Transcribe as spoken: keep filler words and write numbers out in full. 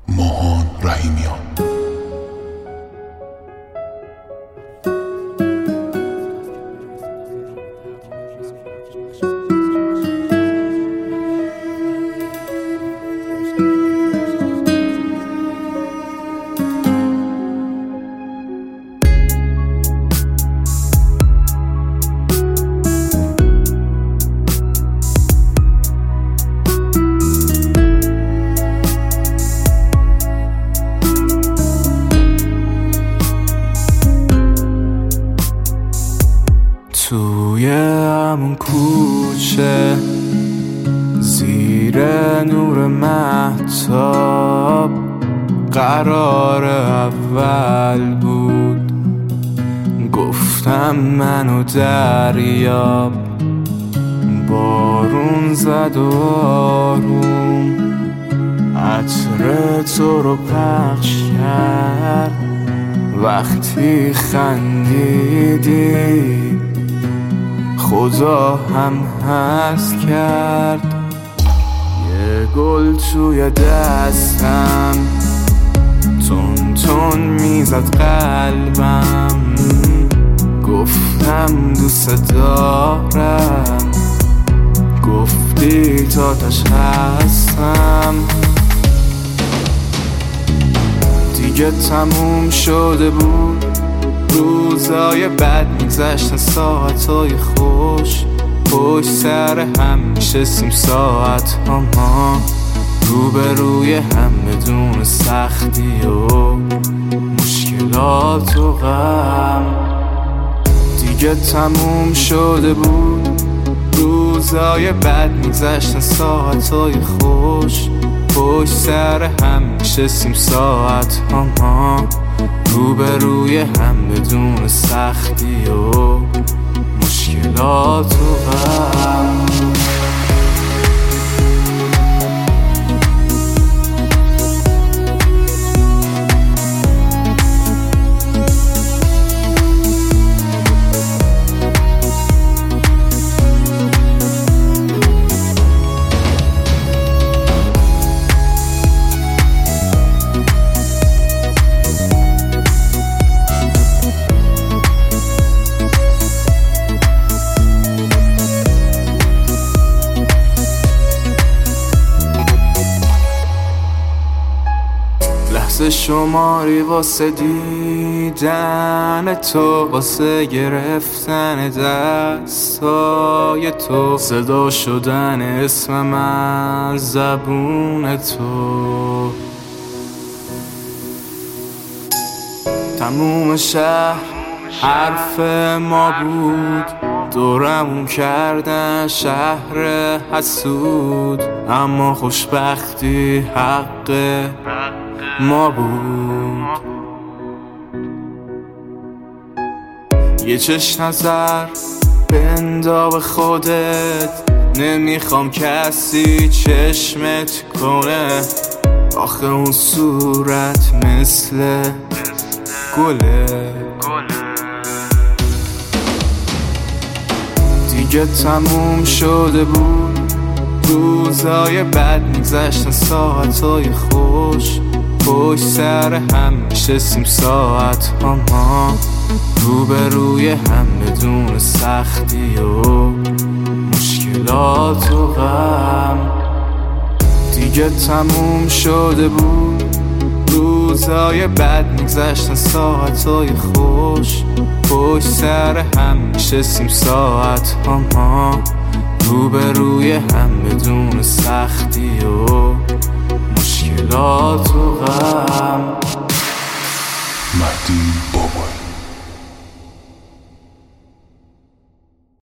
ماهان رحیمیان. توی همون کوچه زیر نور مهتاب قرار اول بود، گفتم منو دریاب. بارون زد و آروم عطر تو رو پخش کرد، وقتی خندیدی خدا هم هست کرد. یه گل توی دستم تون تون میزد قلبم، گفتم دوست دارم، گفتی تاتش هستم. دیگه تموم شده بود، روزای بد میگذشتن، ساعتای خوش پشت سر هم میشستیم ساعت ها ما روبروی هم بدون سختی و مشکلات و غم. دیگه تموم شده بود، روزای بد میگذشتن، ساعتای خوش پشت سر هم میشستیم ساعت ها ما روبروی هم بدون سختی و مشکلات و غم. لحظه شماری واسه دیدن تو، واسه گرفتن دستای تو، صدا شدن اسمم از زبون تو. تموم شهر حرف ما بود، دورمون کردن شهر حسود، اما خوشبختی حق ما بود. یه چشم نظر بندا به خودت، نمیخوام کسی چشمت کنه، آخه اون صورت مثل گله. دیگه تموم شده بود، روزای بد میگذشتن، ساعتای خوش پشت سر هم میشستیم ساعت ها ما روبروی هم بدون سختی و مشکلات و غم. دیگه تموم شده بود، روزای بد میگذشتن، ساعتای خوش پشت سر هم میشستیم ساعت ها ما روبروی هم بدون سختی و مشکلات و غم. مهدی بابایی.